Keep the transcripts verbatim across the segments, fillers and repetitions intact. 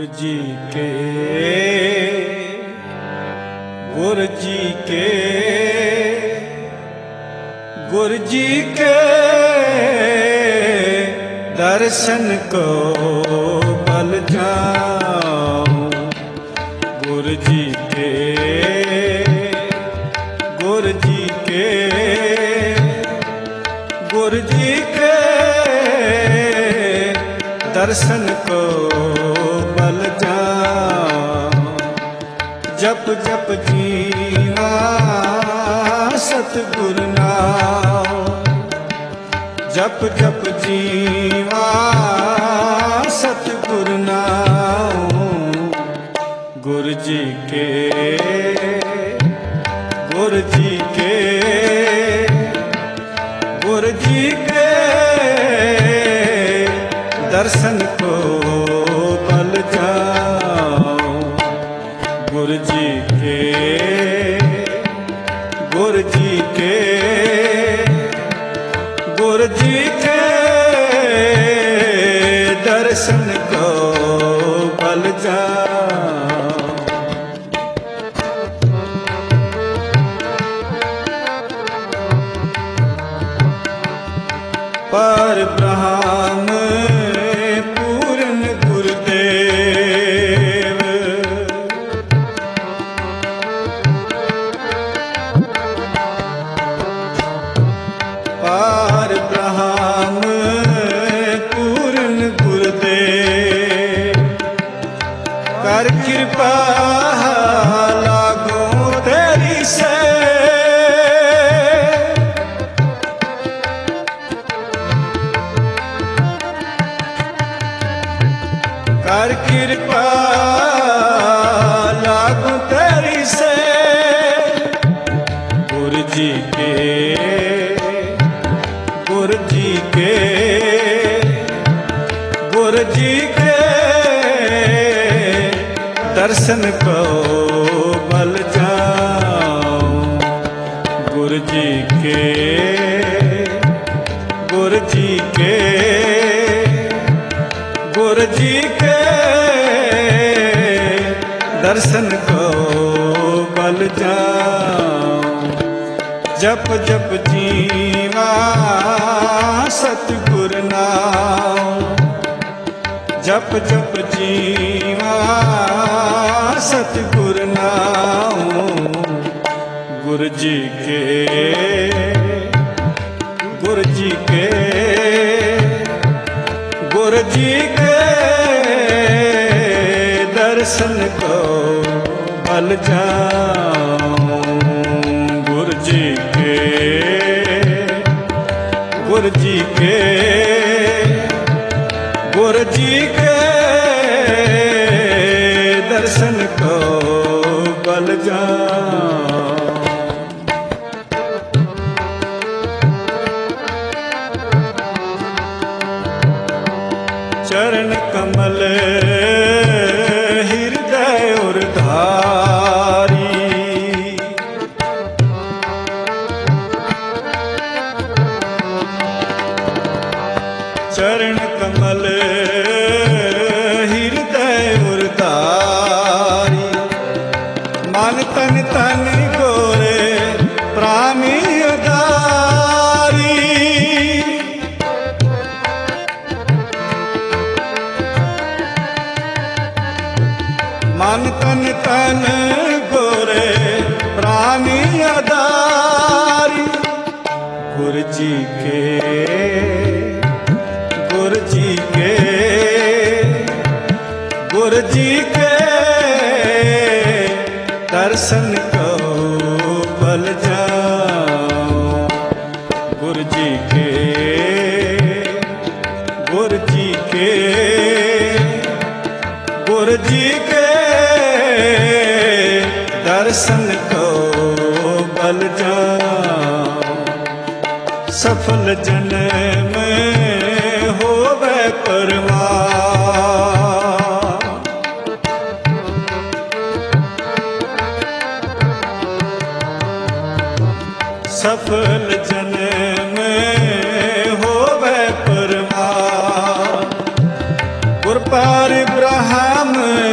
जी के गुरु जी के गुरु जी के दर्शन को बल जाऊं। गुरु जी के गुरु जी के गुरु जी के दर्शन को बल जाऊं। जप जप जीवा सतगुरु नाम, जप जप जीवा सतगुरु नाम। गुरु जी के गुरु जी के गुरु जी के दर्शन को बल जाऊं। गुरु जी के गुरु जी के गुरु जी के दर्शन को बल जाऊं। पर ब्रह्म पूर्ण गुरुदेव, पर ब्रह्म पूर्ण गुरुदेव, कर कृपा लागो तेरी से। कर कृपा लागू तेरी से। गुरु जी के गुरु जी के गुरु जी के दर्शन को बल जाऊं। गुरु जी के गुरु जी के गुरु जी के दर्शन को बल जाऊं। जप जप जीवा सतगुरु नाम, जप जप जीवा सतगुरु नाम। गुरु जी के गुरु जी के गुरु जी के दर्शन को बल जाऊं। गुरु जी के गुरु जी के गुरु जी के दर्शन को बल जाऊं। चरण कमल हृदय और धारी, चरण कमल हृदय और धारी। मन तन तन गोरे प्राणी उदारी, मन तन तन गोरे प्राणी आधारी। गुरु जी के गुरु जी के गुरु जी के दर्शन को बल जाऊं। गुरु जी के गुरु जी के गुरु जी के दर्शन को बल जाऊं। सफल जन्म होवे परमार, सफल जन्म होवे परमार। गुर पर ब्रह्म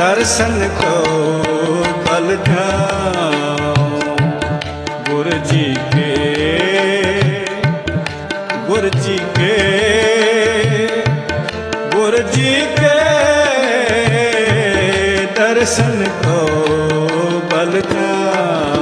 दर्शन को बल जाओ। गुरु जी के गुरु जी के गुरु जी के दर्शन को बल जाओ।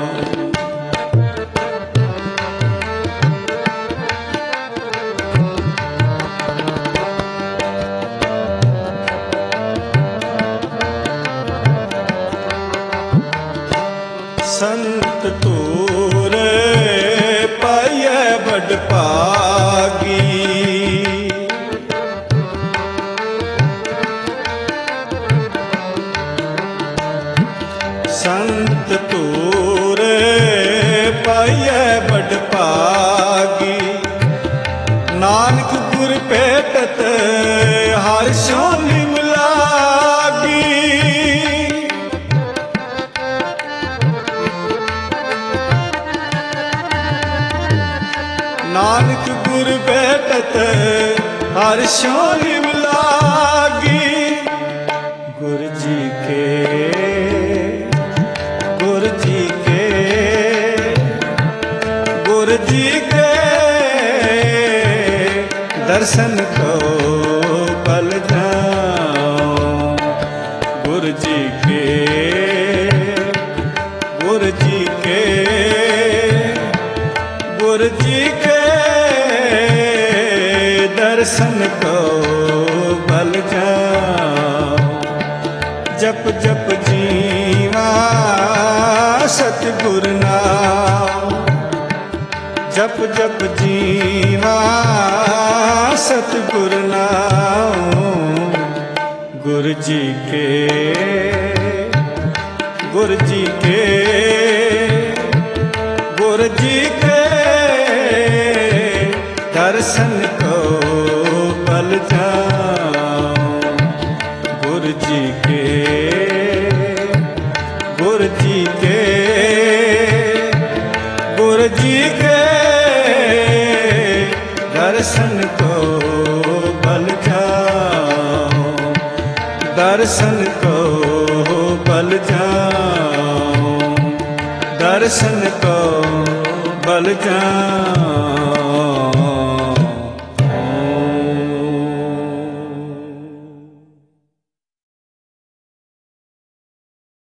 संत तूर पाइए बड़ भागी। संत तूर पाइए बड़ भागी। नानक गुर भेटत हर सोली मिलागी। नानक गुर भेटत हर सोली मिलागी। गुरु जी के गुरु जी के गुरु जी के दर्शन को बल जाओ। गुरु जी के गुरु जी के गुरु जी के दर्शन को बल जाओ। जप जप जीवा सतगुरु नाम। जप जप जीवा सतगुरु नाम। गुरु जी के गुरु जी के गुरु जी के दर्शन को बल जाओ। गुरु जी के गुरु जी के गुरु जी के दर्शन को बल जाओ। दर्शन को बल जाओ। दर्शन को बल जाओ।